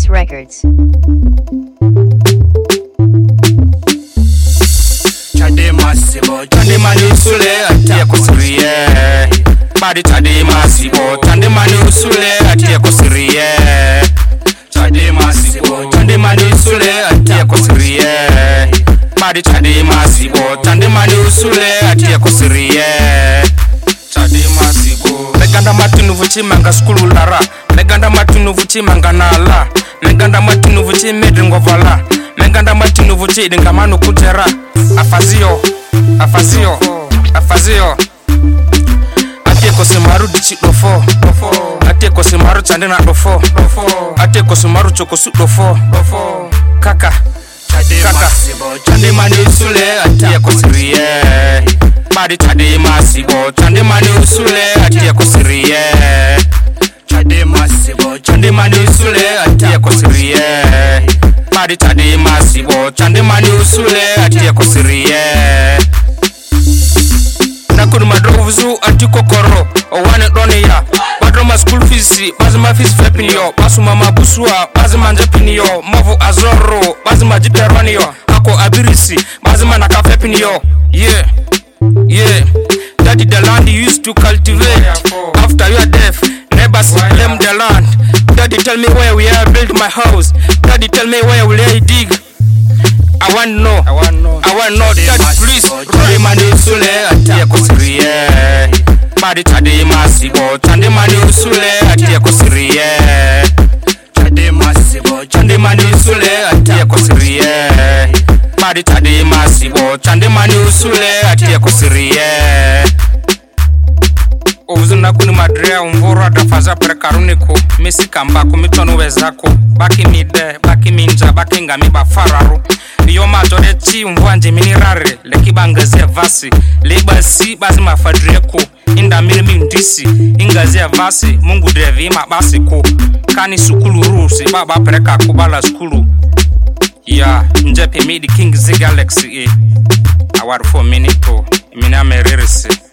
Records. Chade masibo, chade mani usule atia kosirie. Badi chade masibo, chade mani usule atia kosirie. Chade masibo, chade mani usule atia kosirie. Badi chade masibo, chade mani usule atia kosirie. Chade masibo. Meganda matunu vuchi manga skulu lara. Meganda matunu vuchi manga nala. Meganda matunu vuchi medringo vala. Meganda matunu vuchi dingamano kutera. Afazio, afazio, afazio. Ate kosimaru dichi dofo. Ate kosimaru chandena dofo. Ate kosimaru chokosu dofo. Kaka, kaka. Chande mani usule ate kosirie. Badi chade masibo, chande mani usule ate kosirie. Chade masibo, chande mani usule ate kosirie. Badi chade masibo, chande mani usule ate kosirie. Nakuru madrovuzu ati kokoro, owane doni ya. Badroma school fees, bazima fees flipping yo. Basu mama busua, bazima njepini yo. Mavu azoro, bazima jiperwani yo. Ako abirisi, bazima naka flipping yo. Yeah, yeah. Daddy the land you used to cultivate. After you are deaf, neighbors blame the land. Daddy tell me where we are build my house. Daddy tell me where will I dig. I want to know. Daddy please. Chade mani usule atia kosirie. Badi chade masibo, chade mani usule atia kosirie. Chade masibo, chade mani usule atia kosirie. Badi chade masibo, chade mani usule atia kosirie. Ovuzuna kuni madrea umvura dafaza prekaruniko. Mesi kamba kumitono wezako. Baki mide, baki minja, baki ngami bafararu. Iyo majore chi umvanje minirare. Leki bangaze vasi. Lebasi bazi mafadreko. Inda milimi ndisi. Ingaze vasi. Mungu drevima basi ko. Kani sukulu rusi. Baba preka kubala skulu. Ya njepe midi king zi galaxy. Awaru 4 minute. Mina meririsi.